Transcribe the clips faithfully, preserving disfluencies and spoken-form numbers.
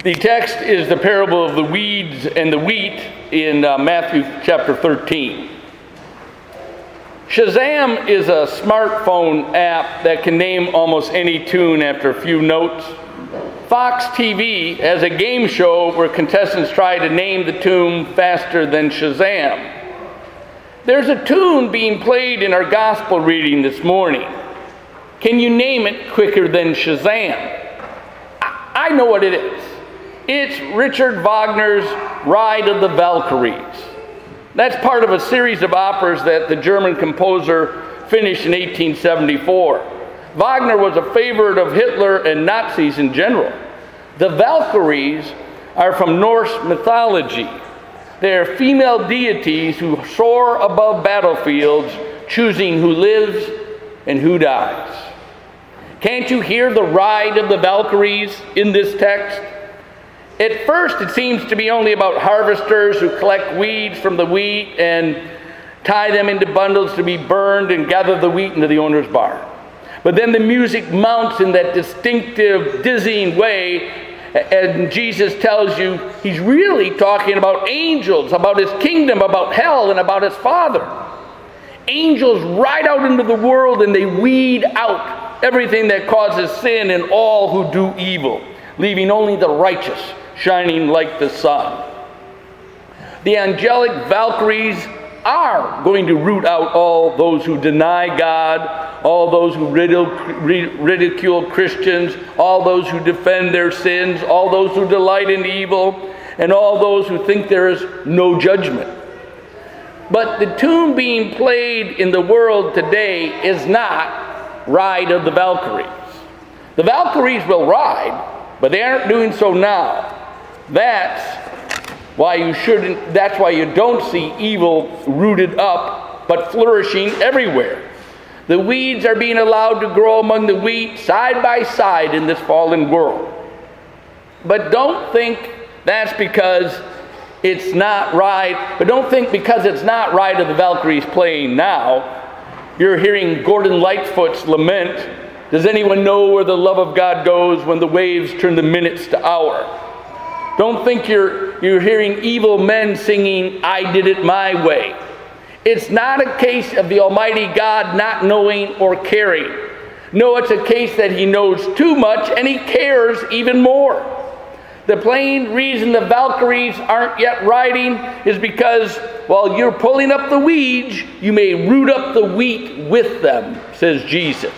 The text is the parable of the weeds and the wheat in uh, Matthew chapter thirteen. Shazam is a smartphone app that can name almost any tune after a few notes. Fox T V has a game show where contestants try to name the tune faster than Shazam. There's a tune being played in our gospel reading this morning. Can you name it quicker than Shazam? I know what it is. It's Richard Wagner's Ride of the Valkyries. That's part of a series of operas that the German composer finished in eighteen seventy-four. Wagner was a favorite of Hitler and Nazis in general. The Valkyries are from Norse mythology. They are female deities who soar above battlefields, choosing who lives and who dies. Can't you hear the ride of the Valkyries in this text? At first, it seems to be only about harvesters who collect weeds from the wheat and tie them into bundles to be burned and gather the wheat into the owner's barn. But then the music mounts in that distinctive, dizzying way, and Jesus tells you he's really talking about angels, about his kingdom, about hell, and about his Father. Angels ride out into the world and they weed out everything that causes sin and all who do evil, leaving only the righteous shining like the sun. The angelic Valkyries are going to root out all those who deny God, all those who ridicule Christians, all those who defend their sins, all those who delight in evil, and all those who think there is no judgment. But the tune being played in the world today is not Ride of the Valkyries. The Valkyries will ride, but they aren't doing so now. That's why you shouldn't, that's why you don't see evil rooted up, but flourishing everywhere. The weeds are being allowed to grow among the wheat side by side in this fallen world. But don't think that's because it's not right, but don't think because it's not Ride of the Valkyries playing now, you're hearing Gordon Lightfoot's lament, does anyone know where the love of God goes when the waves turn the minutes to hour? Don't think you're, you're hearing evil men singing, I did it my way. It's not a case of the Almighty God not knowing or caring. No, it's a case that he knows too much and he cares even more. The plain reason the Valkyries aren't yet riding is because while you're pulling up the weeds, you may root up the wheat with them, says Jesus.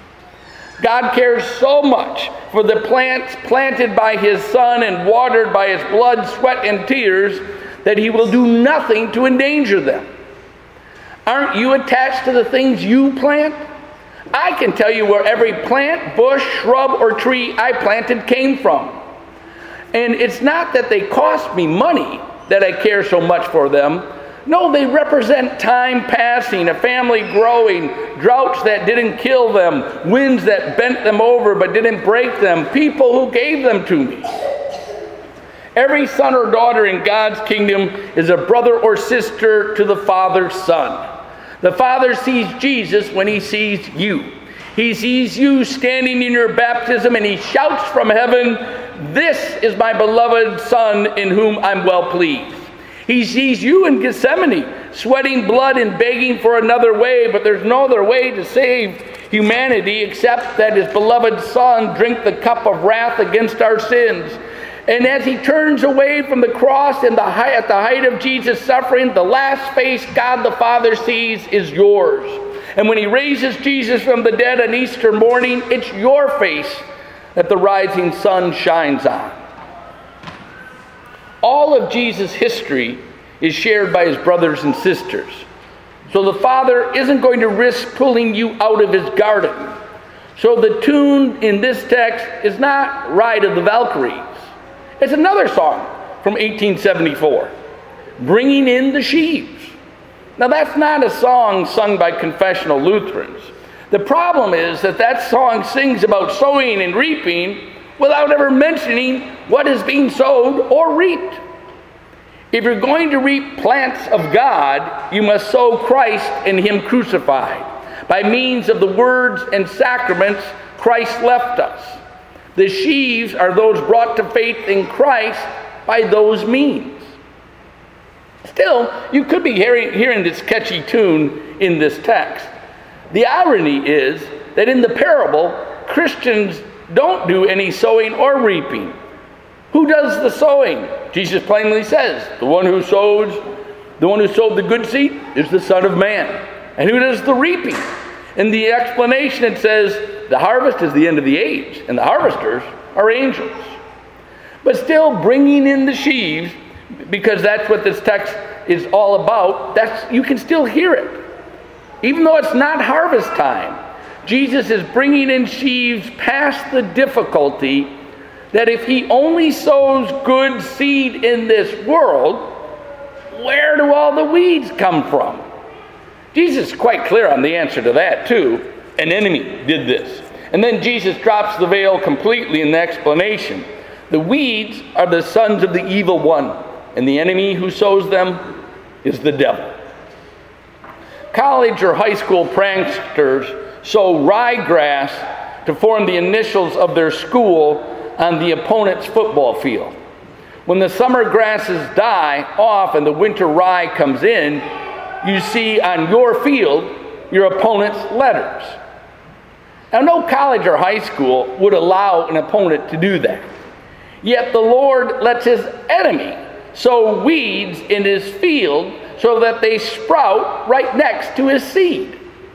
God cares so much for the plants planted by his Son and watered by his blood, sweat, and tears that he will do nothing to endanger them. Aren't you attached to the things you plant? I can tell you where every plant, bush, shrub, or tree I planted came from. And it's not that they cost me money that I care so much for them. No, they represent time passing, a family growing, droughts that didn't kill them, winds that bent them over but didn't break them, people who gave them to me. Every son or daughter in God's kingdom is a brother or sister to the Father's Son. The Father sees Jesus when he sees you. He sees you standing in your baptism and he shouts from heaven, "This is my beloved Son in whom I'm well pleased." He sees you in Gethsemane, sweating blood and begging for another way, but there's no other way to save humanity except that his beloved Son drink the cup of wrath against our sins. And as he turns away from the cross and the high, at the height of Jesus' suffering, the last face God the Father sees is yours. And when he raises Jesus from the dead on Easter morning, it's your face that the rising sun shines on. All of Jesus' history is shared by his brothers and sisters. So the Father isn't going to risk pulling you out of his garden. So the tune in this text is not Ride of the Valkyries. It's another song from eighteen seventy-four, Bringing in the Sheaves. Now that's not a song sung by confessional Lutherans. The problem is that that song sings about sowing and reaping without ever mentioning what is being sowed or reaped. If you're going to reap plants of God, you must sow Christ and him crucified by means of the words and sacraments Christ left us. The sheaves are those brought to faith in Christ by those means. Still, you could be hearing, hearing this catchy tune in this text. The irony is that in the parable, Christians don't do any sowing or reaping. Who does the sowing? Jesus plainly says, the one who sows, the one who sowed the good seed is the Son of Man. And who does the reaping? In the explanation it says, the harvest is the end of the age, and the harvesters are angels. But still bringing in the sheaves, because that's what this text is all about, that's, you can still hear it. Even though it's not harvest time, Jesus is bringing in sheaves past the difficulty that if he only sows good seed in this world, where do all the weeds come from? Jesus is quite clear on the answer to that too. An enemy did this. And then Jesus drops the veil completely in the explanation. The weeds are the sons of the evil one, and the enemy who sows them is the devil. College or high school pranksters sow ryegrass to form the initials of their school on the opponent's football field. When the summer grasses die off and the winter rye comes in, you see on your field your opponent's letters. Now, no college or high school would allow an opponent to do that. Yet the Lord lets his enemy sow weeds in his field so that they sprout right next to his seed.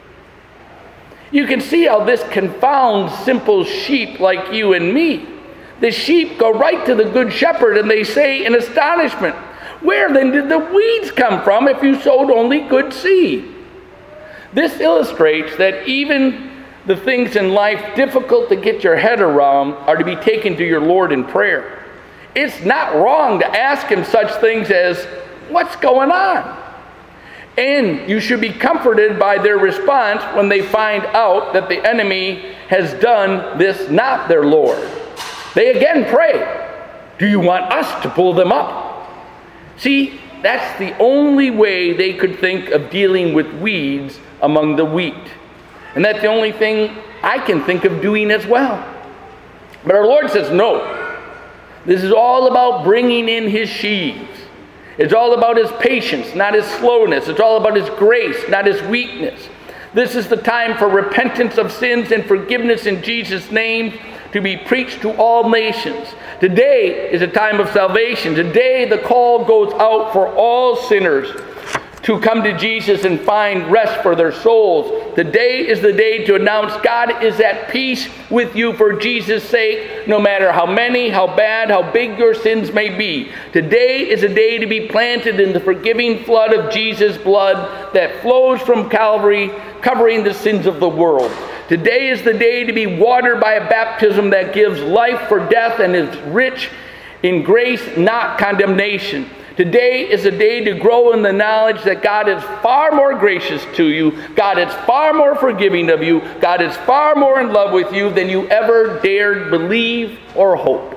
You can see how this confounds simple sheep like you and me. The sheep go right to the good shepherd and they say in astonishment, "Where then did the weeds come from if you sowed only good seed?" This illustrates that even the things in life difficult to get your head around are to be taken to your Lord in prayer. It's not wrong to ask him such things as, "What's going on?" And you should be comforted by their response when they find out that the enemy has done this, not their Lord. They again pray, "Do you want us to pull them up?" See, that's the only way they could think of dealing with weeds among the wheat. And that's the only thing I can think of doing as well. But our Lord says, no. This is all about bringing in his sheaves. It's all about his patience, not his slowness. It's all about his grace, not his weakness. This is the time for repentance of sins and forgiveness in Jesus' name to be preached to all nations. Today is a time of salvation. Today the call goes out for all sinners to come to Jesus and find rest for their souls. Today is the day to announce God is at peace with you for Jesus' sake, no matter how many, how bad, how big your sins may be. Today is a day to be planted in the forgiving flood of Jesus' blood that flows from Calvary, covering the sins of the world. Today is the day to be watered by a baptism that gives life for death and is rich in grace, not condemnation. Today is a day to grow in the knowledge that God is far more gracious to you, God is far more forgiving of you, God is far more in love with you than you ever dared believe or hope.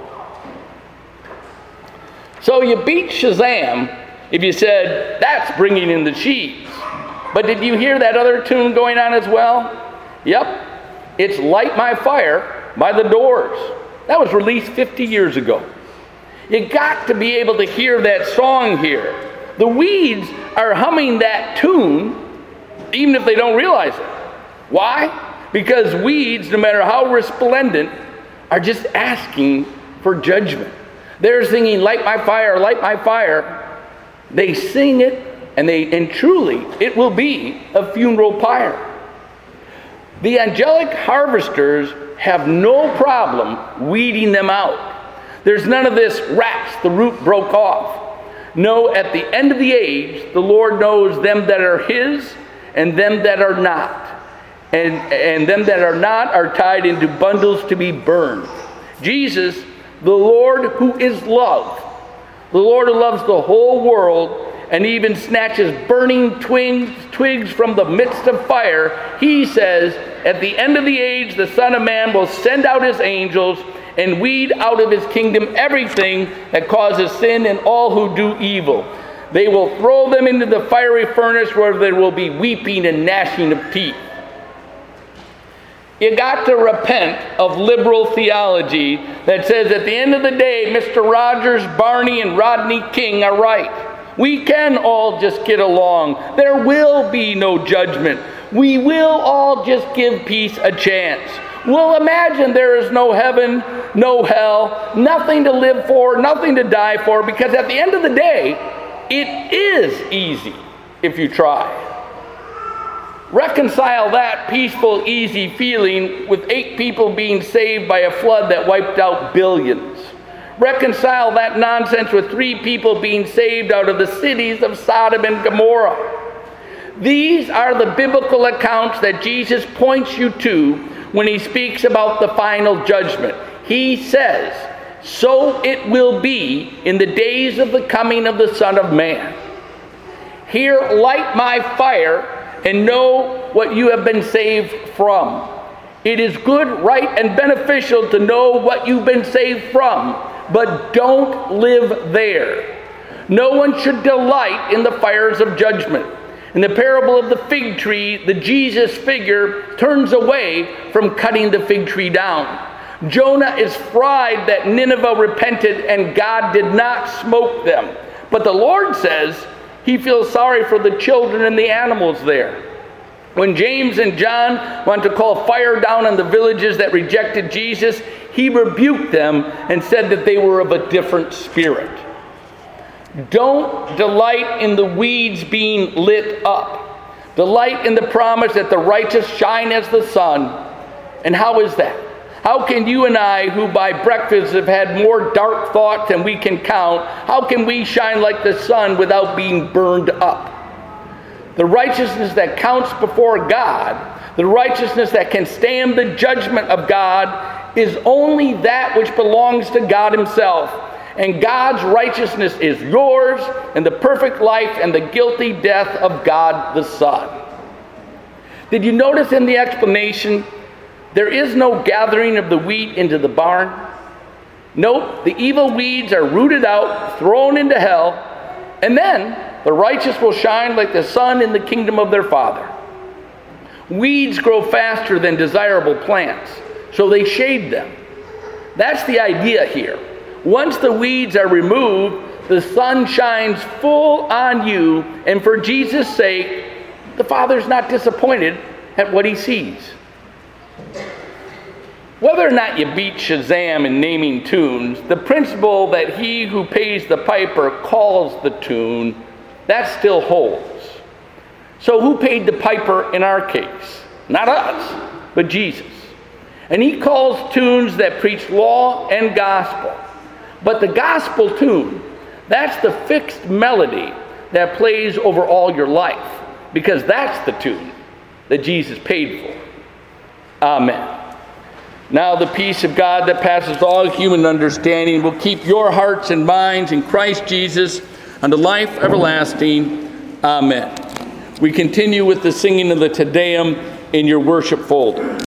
So you beat Shazam if you said, that's bringing in the sheaves. But did you hear that other tune going on as well? Yep, it's Light My Fire by The Doors. That was released fifty years ago. You got to be able to hear that song here. The weeds are humming that tune even if they don't realize it. Why? Because weeds, no matter how resplendent, are just asking for judgment. They're singing, "Light my fire, light my fire." They sing it, and they and truly it will be a funeral pyre. The angelic harvesters have no problem weeding them out. There's none of this rats, the root broke off. No, at the end of the age, the Lord knows them that are his and them that are not. And, and them that are not are tied into bundles to be burned. Jesus, the Lord who is love, the Lord who loves the whole world and even snatches burning twigs, twigs from the midst of fire, he says, at the end of the age, the Son of Man will send out his angels and weed out of his kingdom everything that causes sin and all who do evil. They will throw them into the fiery furnace where there will be weeping and gnashing of teeth. You got to repent of liberal theology that says at the end of the day, Mister Rogers, Barney, and Rodney King are right. We can all just get along. There will be no judgment. We will all just give peace a chance. We'll imagine there is no heaven, no hell, nothing to live for, nothing to die for, because at the end of the day, it is easy if you try. Reconcile that peaceful, easy feeling with eight people being saved by a flood that wiped out billions. Reconcile that nonsense with three people being saved out of the cities of Sodom and Gomorrah. These are the biblical accounts that Jesus points you to when he speaks about the final judgment. He says, "So it will be in the days of the coming of the Son of Man. Here, light my fire and know what you have been saved from." It is good, right, and beneficial to know what you've been saved from, but don't live there. No one should delight in the fires of judgment. In the parable of the fig tree, the Jesus figure turns away from cutting the fig tree down. Jonah is fried that Nineveh repented and God did not smoke them. But the Lord says he feels sorry for the children and the animals there. When James and John wanted to call fire down on the villages that rejected Jesus, he rebuked them and said that they were of a different spirit. Don't delight in the weeds being lit up. Delight in the promise that the righteous shine as the sun. And how is that? How can you and I, who by breakfast have had more dark thoughts than we can count, how can we shine like the sun without being burned up? The righteousness that counts before God, the righteousness that can stand the judgment of God, is only that which belongs to God himself. And God's righteousness is yours, and the perfect life and the guilty death of God the Son. Did you notice in the explanation, there is no gathering of the wheat into the barn? Nope, the evil weeds are rooted out, thrown into hell, and then the righteous will shine like the sun in the kingdom of their Father. Weeds grow faster than desirable plants, so they shade them. That's the idea here. Once the weeds are removed, the sun shines full on you, and for Jesus' sake, the Father's not disappointed at what he sees. Whether or not you beat Shazam in naming tunes, the principle that he who pays the piper calls the tune, that still holds. So who paid the piper in our case? Not us, but Jesus. And he calls tunes that preach law and gospel. But the gospel tune, that's the fixed melody that plays over all your life, because that's the tune that Jesus paid for. Amen. Now the peace of God that passes all human understanding will keep your hearts and minds in Christ Jesus unto life everlasting. Amen. We continue with the singing of the Te Deum in your worship folder.